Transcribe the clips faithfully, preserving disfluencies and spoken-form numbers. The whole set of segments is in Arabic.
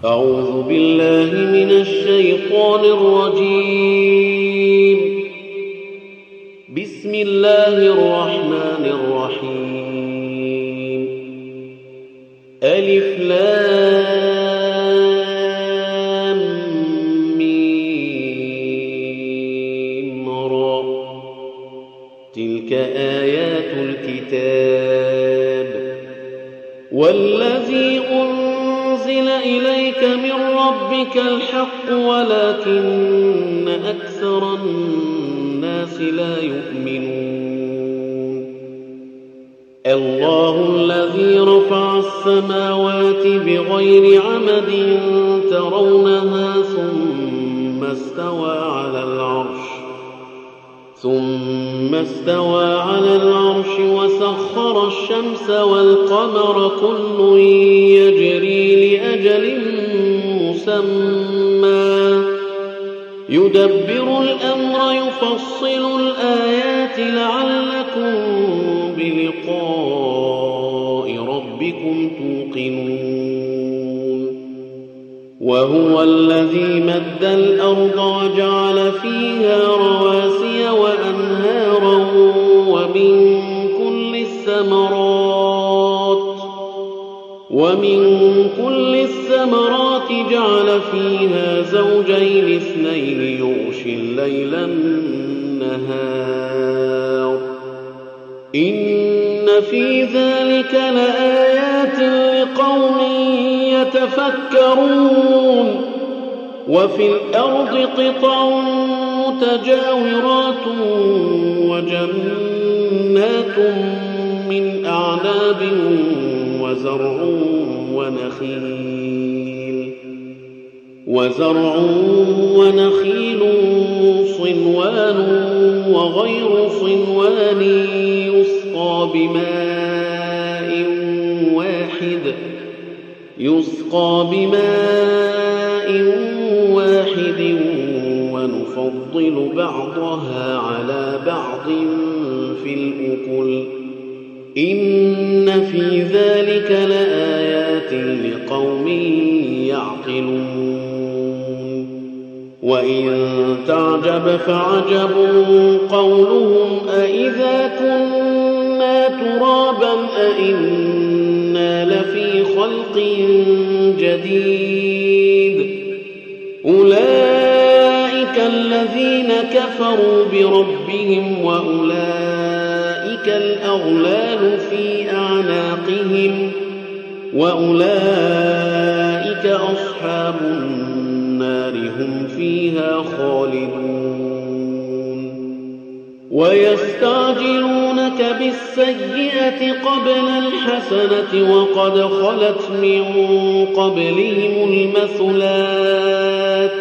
أعوذ بالله من الشيطان الرجيم. بسم الله الرحمن الرحيم. ألف لام ميم را. تلك آيات الكتاب والذي أنزل إليك من ربك الحق ولكن أكثر الناس لا يؤمنون. الله الذي رفع السماوات بغير عمد ترونها ثم استوى على العرش ثم استوى على العرش وسخر الشمس والقمر كل يجري لأجل مسمى يدبر الأمر يفصل الآيات لعلكم بلقاء ربكم توقنون. وهو الذي مد الأرض وجعل فيها رواسي وأنهارا ومن كل الثمرات ومن كل الثمرات جعل فيها زوجين اثنين يغشي الليل النهار إن في ذلك لآيات لقوم يتفكرون. وفي الأرض قطع متجاورات وجنات من أعناب وزرع ونخيل وزرع ونخيل صنوان وغير صنوان يسقى بماء واحد يسقى بماء واحد ونفضل بعضها على بعض في الأكل إن في ذلك لآيات لقوم يعقلون. وإن تعجب فعجب قولهم أإذا كنا ترابا أإنا لفي خلق جديد أولئك الذين كفروا بربهم وأولئك الأغلال في أعناقهم وأولئك أصحاب النار هم فيها خالدون. ويستعجلونك بالسيئة قبل الحسنة وقد خلت من قبلهم المثلات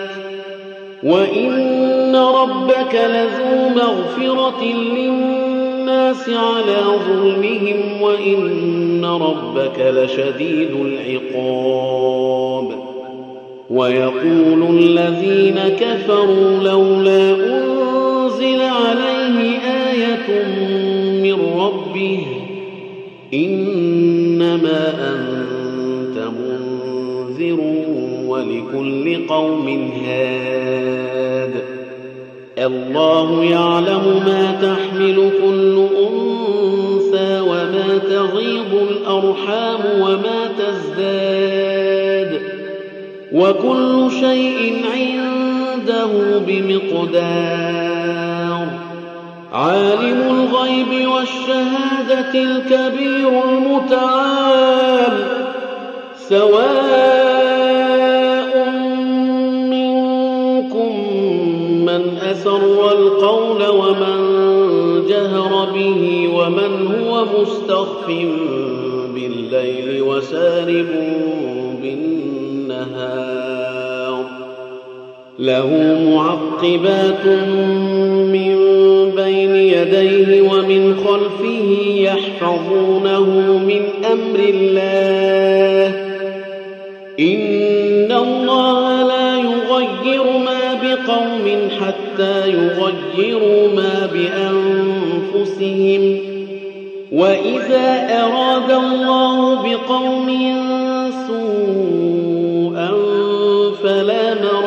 وإن ربك لذو مغفرة للناس على ظلمهم وإن ربك لشديد العقاب. ويقول الذين كفروا لولا أنزل عليه آية من ربه إنما أنت منذر ولكل قوم هاد. الله يعلم ما تحمل كل أنثى وما تغيض الأرحام وما تزداد وكل شيء عنده بمقدار. عالم الغيب والشهادة الكبير المتعال سواء منكم من أسر القول ومن جهر به ومن هو مستخف بالليل وسارب بالنهار له معقبات من بين يديه ومن خلفه يحفظونه من أمر الله إن الله لا يغير ما بقوم حتى يغيروا ما بأنفسهم وإذا أراد الله بقوم سوءا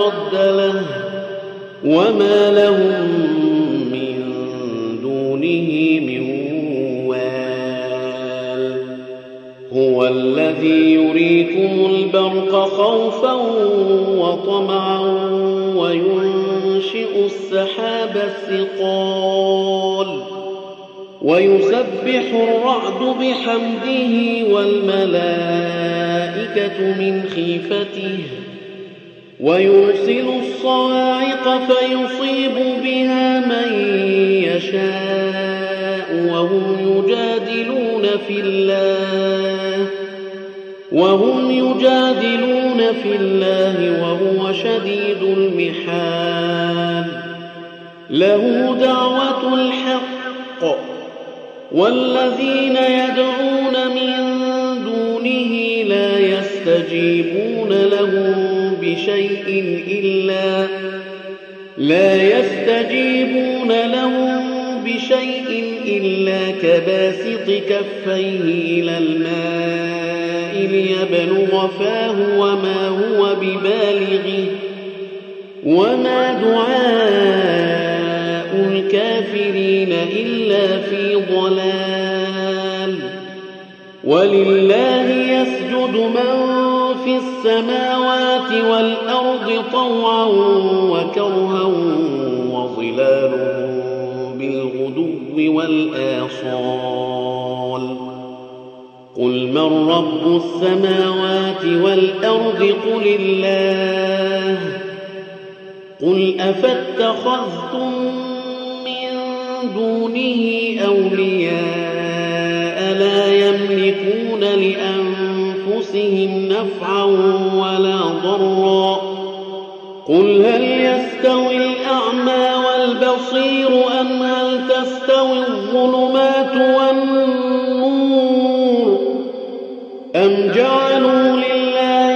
مرد له وما لهم من دونه من وال هو الذي يريكم البرق خوفا وطمعا وينشئ السحاب الثقال ويسبح الرعد بحمده والملائكة من خيفته ويرسل الصواعق فيصيب بها من يشاء وهم يجادلون في الله وهم يجادلون في الله وهو شديد المحال له دعوة الحق والذين يدعون من دونه لا يستجيبون لهم بشيء إلا لا يستجيبون لهم بشيء إلا كباسط كفيه إلى الماء ليبلغ فاه وما هو ببالغه وما دعاء الكافرين إلا في ضلال ولله يسجد من في السماوات والأرض طوعا وكرها وظلالهم بالغدو والآصال قل من رب السماوات والأرض قل الله قل أفاتخذتم من دونه أولياء لا يملكون لأنفسهم نفعا ولا ضرا قل هل يستوي الأعمى والبصير أم هل تستوي الظلمات والنور أم جعلوا لله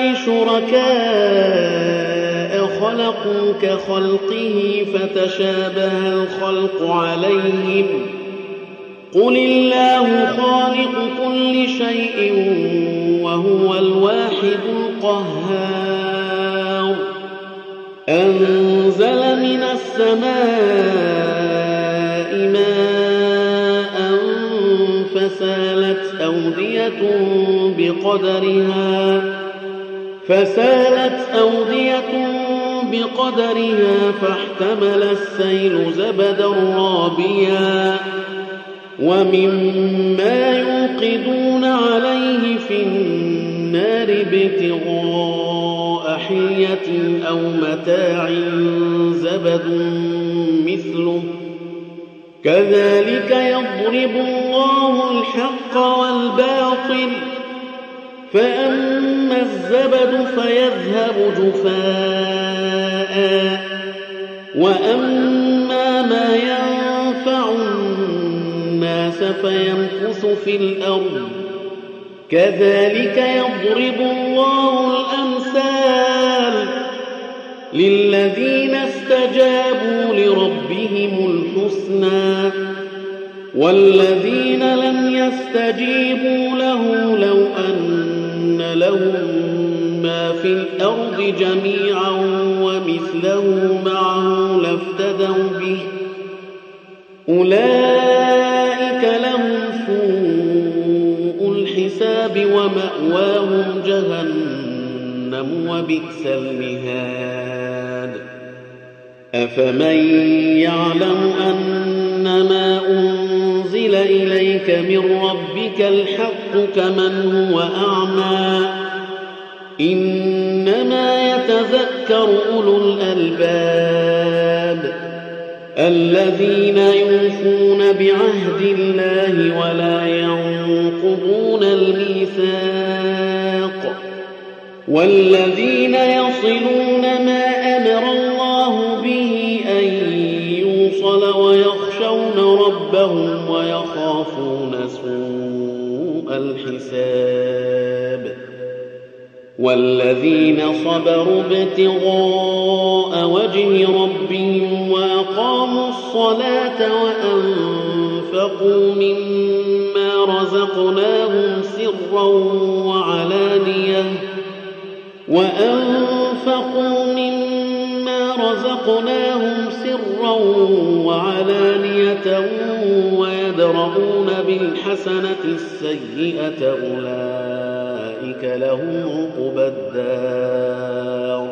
شركاء خلقوا كخلقه فتشابه الخلق عليهم قل الله خالق كل شيء وهو الواحد القهار أنزل من السماء ماء فسالت أودية بقدرها فسالت أودية بقدرها فاحتمل السيل زبدا رابيا ومما يوقدون عليه في النار ابتغاء حلية أو متاع زبد مثله كذلك يضرب الله الحق والباطل فأما الزبد فيذهب جفاء وأما ما ينفع الناس فيمكث في الأرض كذلك يضرب الله الأمثال للذين استجابوا لربهم الحسنى والذين لم يستجيبوا له لو أن لهم ما في الأرض جميعا ومثله معه لافتدوا به أولئك لهم سوء الحساب ومأواهم جهنم وبئس المهاد أفمن يعلم أنما أنزل إليك من ربك الحق كمن هو أعمى إنما يتذكر أولو الألباب الذين يوفون بعهد الله ولا ينقضون الميثاق والذين يصلون ما أمر الله به أن يوصل ويخشون ربهم ويخافون سوء الحساب والذين صبروا ابتغاء وجه ربهم وأقاموا الصلاة وأنفقوا مما رزقناهم سرا وعلانية وأنفقوا مما رزقناهم سرا وعلانية ويدرؤون بالحسنة السيئة أولئك لهم عقبى الدار.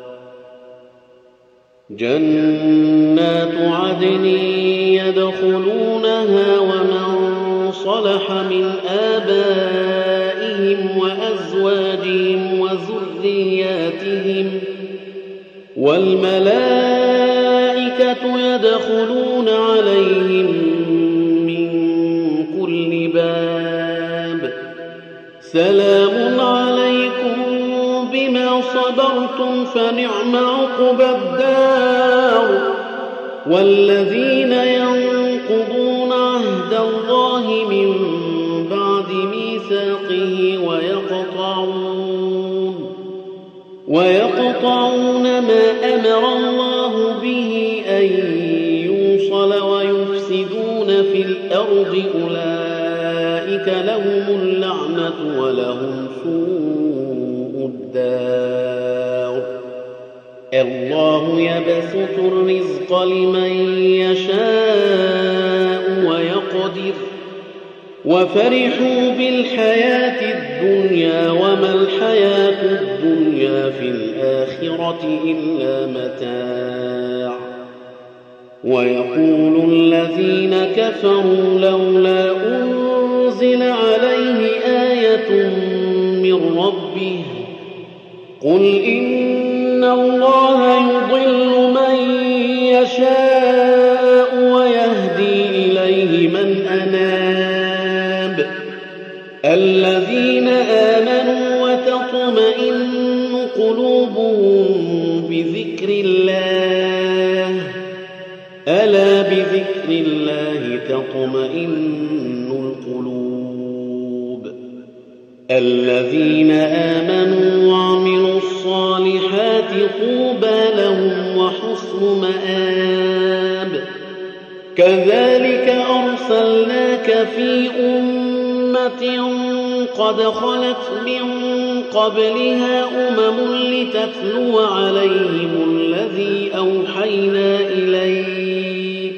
جنات عدن يدخلونها ومن صلح من آبائهم وأزواجهم وذرياتهم والملائكة يدخلون عليهم من كل باب سلام عليكم بما صبرتم فنعم عقبى الدار. والذين ينقضون عهد الله من بعد ميثاقه ويقطعون ويقطعون ما أمر الله به أن يوصل ويفسدون في الأرض أولئك لهم اللعنة ولهم سوء الدار. الله يبسط الرزق لمن يشاء ويقدر وفرحوا بالحياة الدنيا وما الحياة الدنيا في الآخرة إلا متاع. ويقول الذين كفروا لولا أنزل عليه آية من ربه قل إن الله يضل من يشاء ويهدي إليه من أناب. الذين آمنوا وتطمئن قلوبهم بذكر الله ألا بذكر الله تطمئن القلوب. الذين آمنوا وعملوا الصالحات طوبى لهم وحسن مآب. كذلك أرسلناك في أمة قد خلت من قبلها أمم لتتلو عليهم الذي أوحينا إليك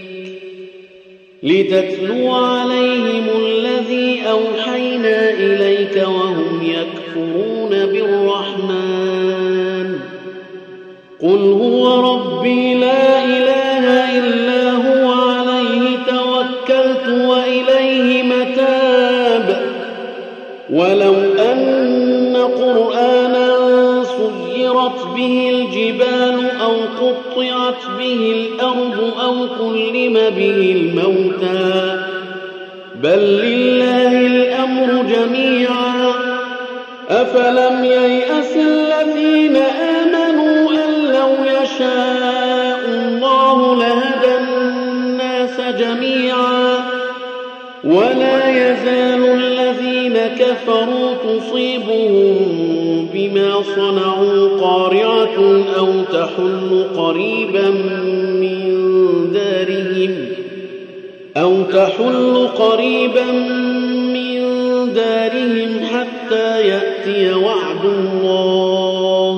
لتتلو عليهم الذي أوحينا إليك وهم يكفرون بالرحمن قل هو ربي لا إله إلا هو عليه توكلت وإليه متاب. ولو أن قرآنا سيرت به الجبال أو قطعت به الأرض أو كلم به الموتى بل لله الأمر جميعا أفلم ييأس الذين آمنوا أن لو يشاء الله لهدى الناس جميعا ولا يزال الذين كفروا تصيبهم بما صنعوا قارعة أو تحل قريبا من دارهم أو تحل قريبا من دارهم حتى يأتي وعد الله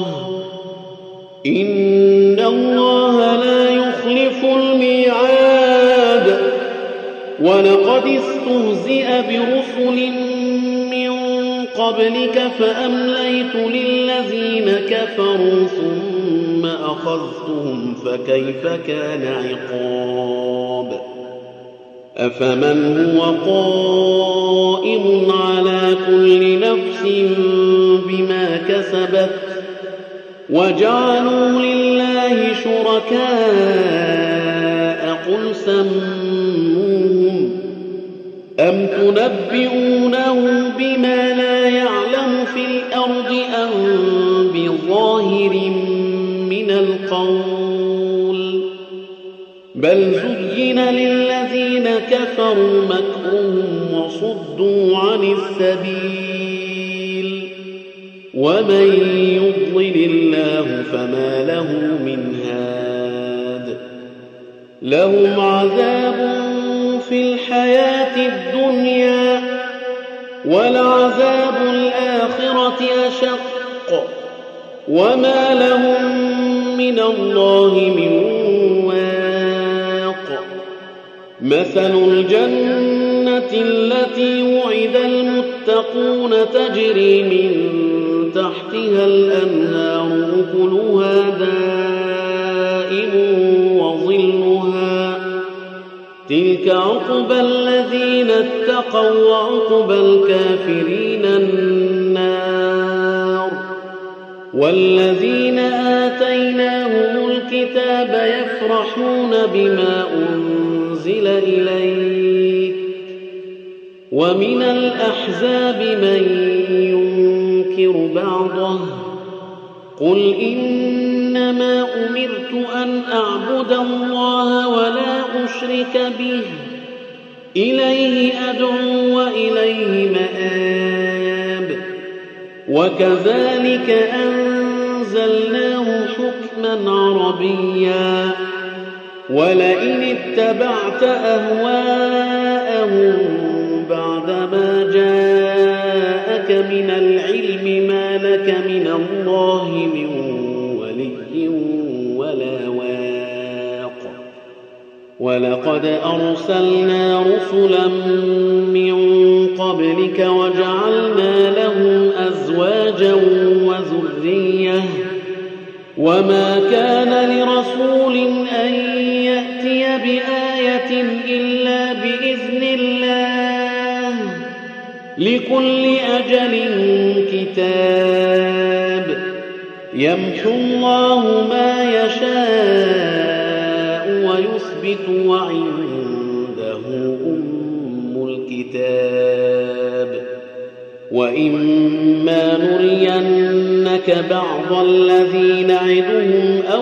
إن الله لا يخلف الميعاد. ولقد استهزئ برسل من قبلك فأمليت للذين كفروا ثم أخذتهم فكيف كان عقاب. أفمن هو قائم على كل نفس بما كسبت وجعلوا لله شركاء قل سموهم أم تنبئونه بما لا يعلم في الأرض أم بظاهر من القول بل زين للذين كفروا مكرهم وصدوا عن السبيل ومن يضلل الله فما له من هاد. لهم عذاب في الحياة الدنيا ولعذاب الآخرة أشق وما لهم من الله من واق. مثل الجنة التي وعد المتقون تجري من تحتها الأنهار أكلها دائم وظلها تلك عقبى الذين اتقوا وعقبى الكافرين النار. والذين آتيناهم الكتاب يفرحون بما أنزل إليك ومن الأحزاب من ينكر بعضه قل إنما أمرت أن أعبد الله ولا أشرك به إليه أدعو وإليه مآب. وكذلك أنزلناه حكما عربيا ولئن اتبعت أهواءهم بعدما جاءك من العلم ما لك من الله من ولي ولا واق. ولقد أرسلنا رسلا من قبلك وجعلنا لهم أزواجا وذرية وما كان لرسول أن يأتي بآية إلا بإذن الله لكل أجل كتاب يمحو الله ما يشاء ويثبت وعنده أم الكتاب. وإما نرينك بعض الذي نعدهم أو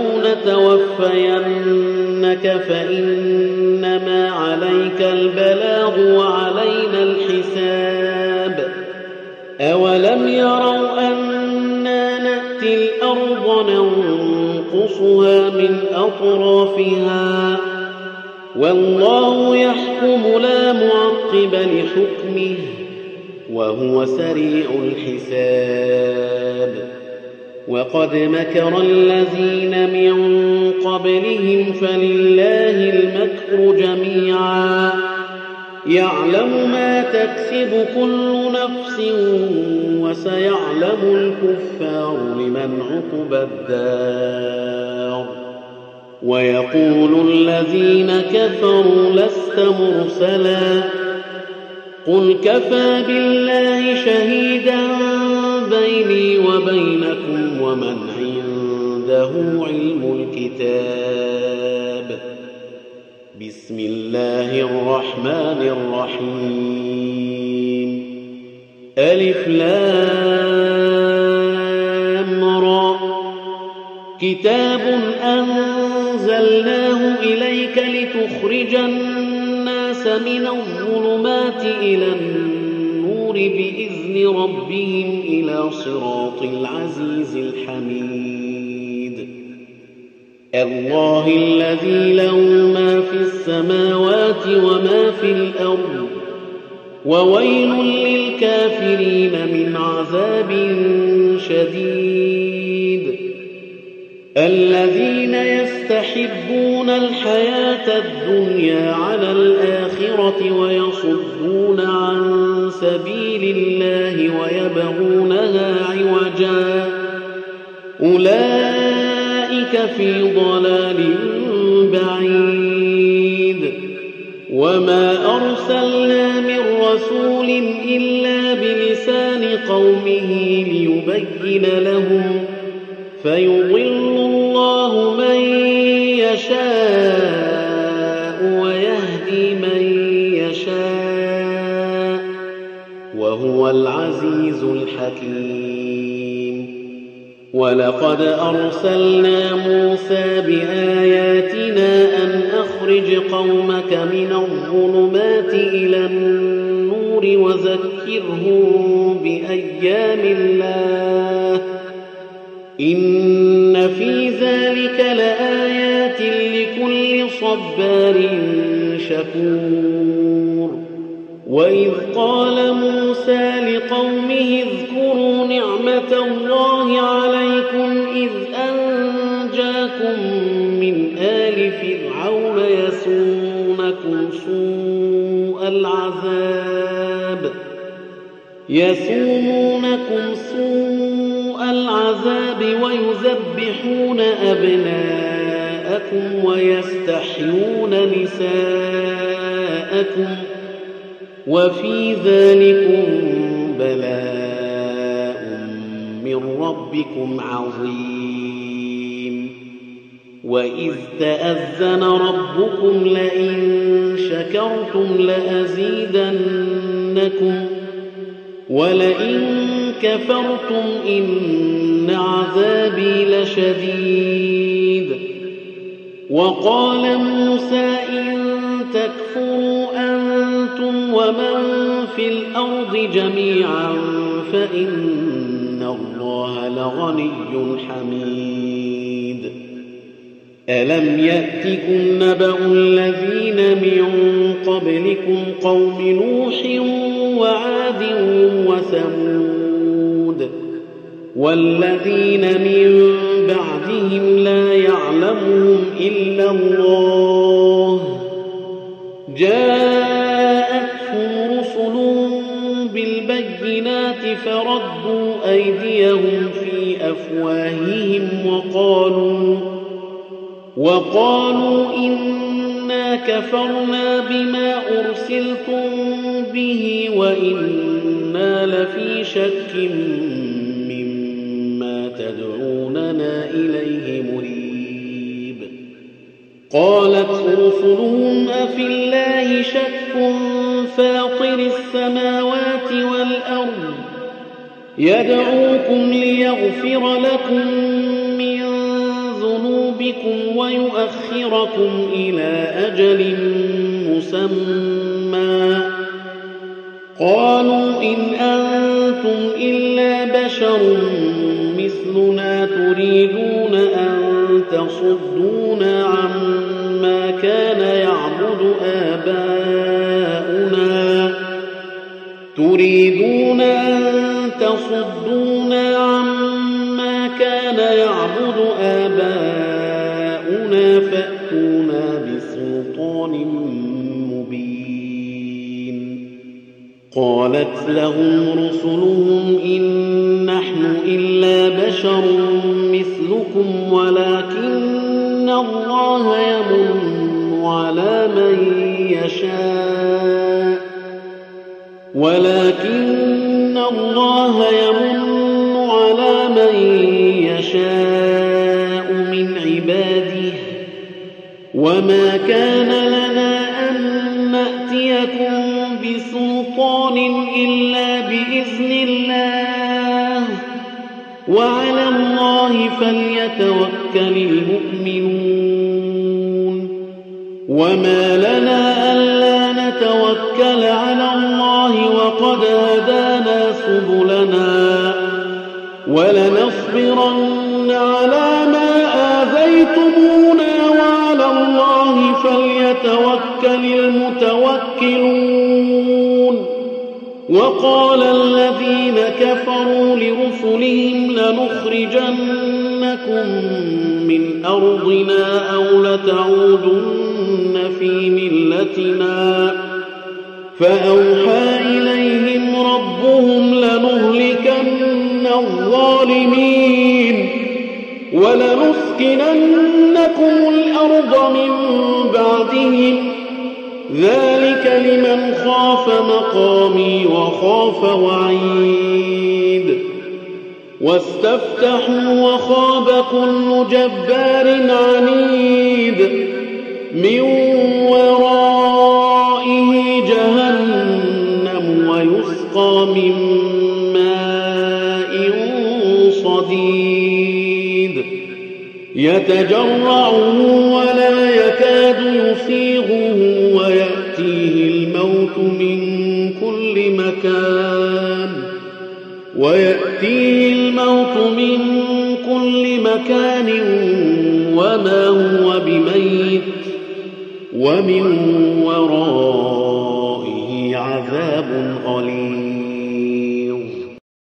نتوفينك فإنما عليك البلاغ وعلينا الحساب. أولم يروا أنا نأتي الأرض ننقصها من أطرافها والله يحكم لا معقب لحكمه وهو سريع الحساب. وقد مكر الذين من قبلهم فلله المكر جميعا يعلم ما تكسب كل نفس وسيعلم الكفار لمن عقب الدار. ويقول الذين كفروا لست مرسلا قل كفى بالله شهيدا بيني وبينكم ومن عنده علم الكتاب. بسم الله الرحمن الرحيم. ألف لام را كتاب أنزلناه إليك لتخرج الناس من الظلمات إلى النور بإذن ربهم إلى صراط العزيز الحميد. الله الذي له ما في السماوات وما في الأرض وويل للكافرين من عذاب شديد. الذين يستحبون الحياة الدنيا على الآخرة ويصدون عن سبيل الله ويبغونها عوجا أولئك في ضلال بعيد. وما أرسلنا من رسول إلا بلسان قومه ليبين لهم فيضل الله من يشاء ويهدي من يشاء وهو العزيز الحكيم. ولقد أرسلنا موسى بآياتنا أن أخرج قومك من الظلمات إلى النور وذكرهم بأيام الله إن في ذلك لآيات لكل صبار شكور. وإذ قال موسى لقومه اذكروا نعمة الله عليكم إذ نجاكم من آل فرعون يسومونكم سوء العذاب يسومونكم سوء العذاب ويذبحون أبناءكم ويستحيون نساءكم وفي ذلكم بلاء من ربكم عظيم وإذ تأذن ربكم لئن شكرتم لأزيدنكم ولئن كفرتم إن عذابي لشديد وقال موسى إن تكفروا أنتم ومن في الأرض جميعا فإن الله لغني حميد ألم يأتكم نبأ الذين من قبلكم قوم نوح وعاد وثمود والذين من بعدهم لا يعلمهم إلا الله جاءتهم رسل بالبينات فردوا أيديهم في أفواههم وقالوا وقالوا إنا كفرنا بما أرسلتم به وإنا لفي شك مما تدعوننا إليه مريب قالت رسلهم أفي الله شك فاطر السماوات والأرض يدعوكم ليغفر لكم من ذنوبكم ويؤخركم إلى أجل مسمى قالوا إن أنتم إلا بشر مثلنا تريدون أن تصدونا عما كان يعبد آباؤنا تريدون أن تصدونا عما كان يعبد آباؤنا فأتونا بسلطان مبين قالت لهم رسلهم إن نحن إلا بشر مثلكم ولكن الله يمن على من يشاء ولكن الله يمن على من يشاء من عباده وما كان لنا أن نأتيكم بسلطان إلا بإذن الله وعلى الله فليتوكل المؤمنون وما لنا ألا نتوكل على الله وقد هدانا سبلنا ولنصبرن على ما آذيتمونا وعلى الله فليتوكل المتوكلون وقال الذين كفروا لرسلهم لنخرجنكم من أرضنا أو لتعودن في ملتنا فأوحى إليهم ربهم لنهلكن الظالمين ولنسكننكم الأرض من بعدهم ذلك لمن خاف مقامي وخاف وعيد واستفتحوا وخاب كل جبار عنيد من ورائه جهنم ويسقى من ماء صديد يتجرعه ولا يكاد يسيغه ويأتيه الموت من كل مكان ويأتيه الموت من كل مكان وما هو بميت ومن ورائه عذاب غليظ